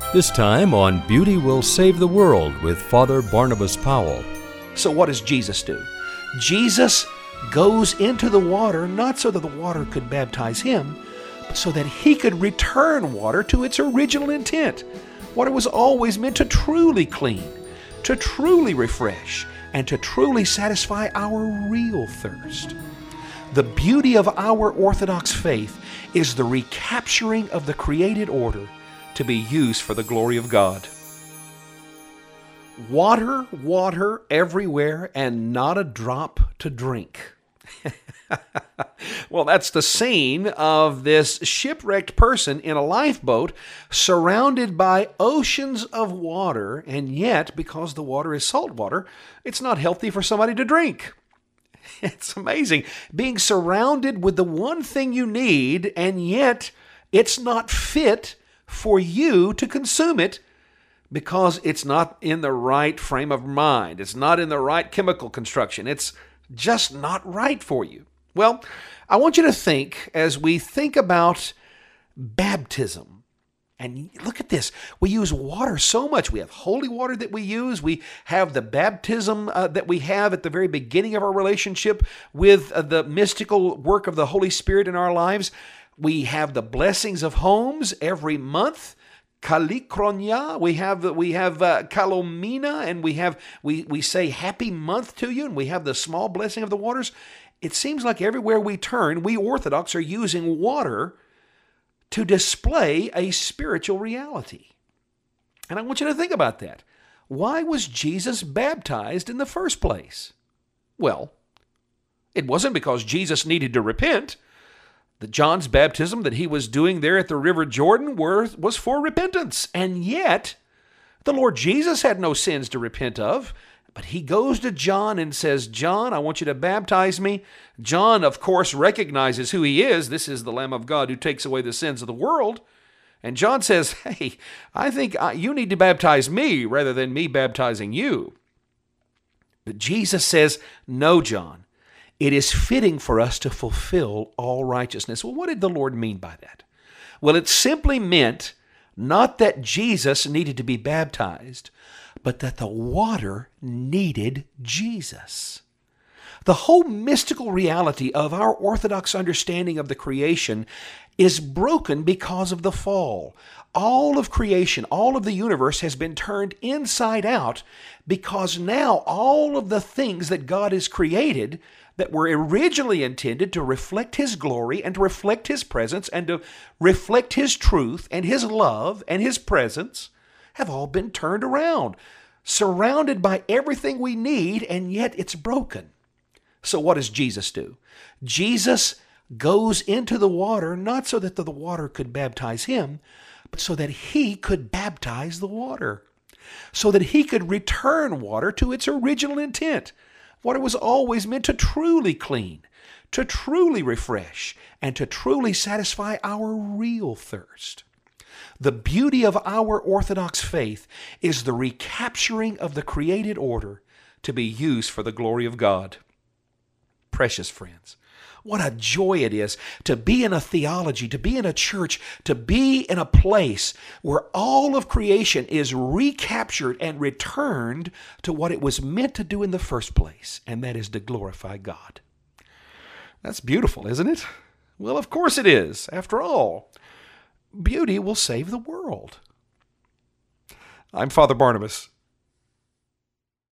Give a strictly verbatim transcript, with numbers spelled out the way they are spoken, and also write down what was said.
This time on Beauty Will Save the World with Father Barnabas Powell. So what does Jesus do? Jesus goes into the water not so that the water could baptize him, but so that he could return water to its original intent. Water was always meant to truly clean, to truly refresh, and to truly satisfy our real thirst. The beauty of our Orthodox faith is the recapturing of the created order to be used for the glory of God. Water, water everywhere, and not a drop to drink. Well, that's the scene of this shipwrecked person in a lifeboat surrounded by oceans of water, and yet, because the water is salt water, it's not healthy for somebody to drink. It's amazing. Being surrounded with the one thing you need, and yet it's not fit for you to consume it because it's not in the right frame of mind. It's not in the right chemical construction. It's just not right for you. Well, I want you to think as we think about baptism. And look at this. We use water so much. We have holy water that we use. We have the baptism uh, that we have at the very beginning of our relationship with uh, the mystical work of the Holy Spirit in our lives. We have the blessings of homes every month. Kalikronia, we have we have uh, Kalomina, and we have we we say happy month to you, and we have the small blessing of the waters. It seems like everywhere we turn, we Orthodox are using water to display a spiritual reality. And I want you to think about that. Why was Jesus baptized in the first place? Well, it wasn't because Jesus needed to repent. The John's baptism that he was doing there at the River Jordan were, was for repentance. And yet, the Lord Jesus had no sins to repent of. But he goes to John and says, John, I want you to baptize me. John, of course, recognizes who he is. This is the Lamb of God who takes away the sins of the world. And John says, hey, I think you need to baptize me rather than me baptizing you. But Jesus says, no, John. It is fitting for us to fulfill all righteousness. Well, what did the Lord mean by that? Well, it simply meant not that Jesus needed to be baptized, but that the water needed Jesus. The whole mystical reality of our Orthodox understanding of the creation is broken because of the fall. All of creation, all of the universe has been turned inside out because now all of the things that God has created that were originally intended to reflect His glory and to reflect His presence and to reflect His truth and His love and His presence have all been turned around, surrounded by everything we need, and yet it's broken. So what does Jesus do? Jesus goes into the water not so that the water could baptize Him, but so that He could baptize the water, so that He could return water to its original intent. Water was always meant to truly clean, to truly refresh, and to truly satisfy our real thirst. The beauty of our Orthodox faith is the recapturing of the created order to be used for the glory of God. Precious friends, what a joy it is to be in a theology, to be in a church, to be in a place where all of creation is recaptured and returned to what it was meant to do in the first place, and that is to glorify God. That's beautiful, isn't it? Well, of course it is. After all, beauty will save the world. I'm Father Barnabas.